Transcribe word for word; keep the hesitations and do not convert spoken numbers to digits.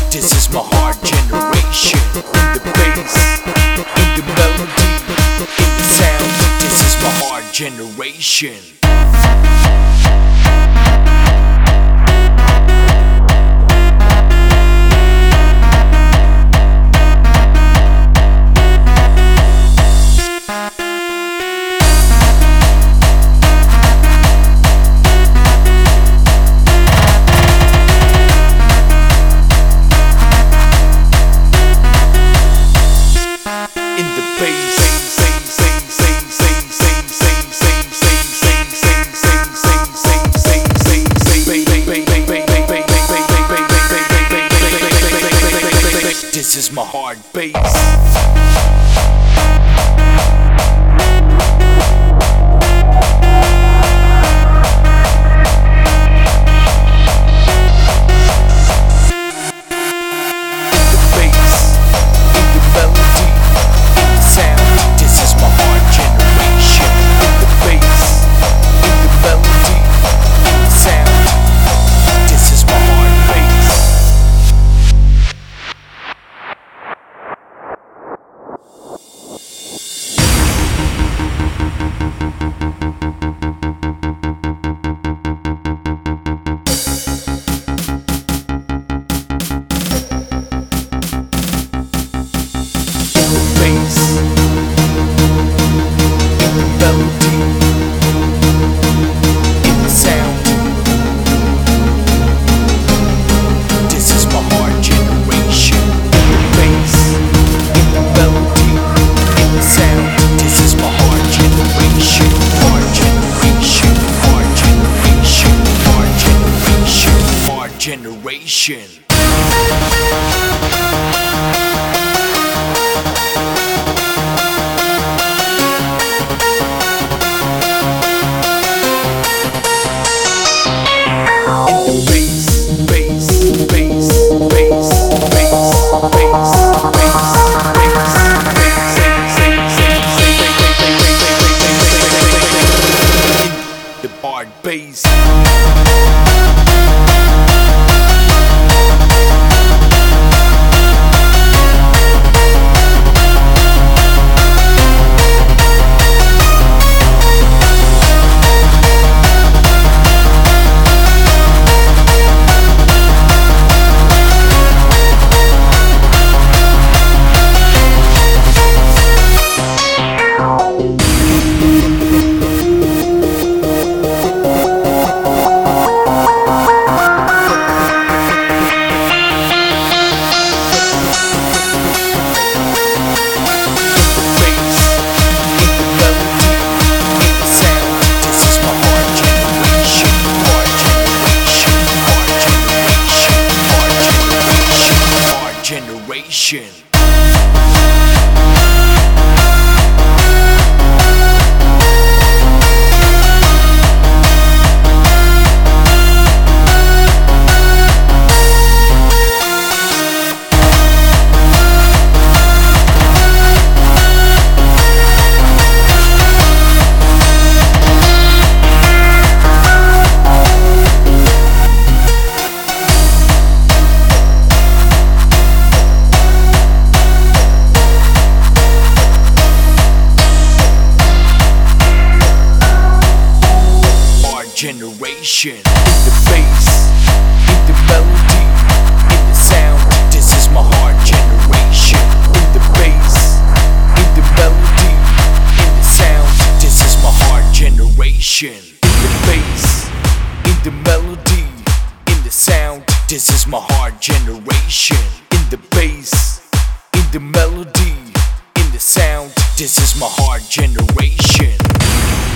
This is my hard generation. In the bass, in the melody, in the sound. This is my hard generation. This is my hard bass. Generation. Bass. Generation. Generation. In the bass, in the melody, in the sound. This is my hard generation. In the bass, in the melody, in the sound. This is my hard generation. In the bass, in the melody, in the sound. This is my hard generation. In the bass, in the melody, in the sound. This is my hard generation.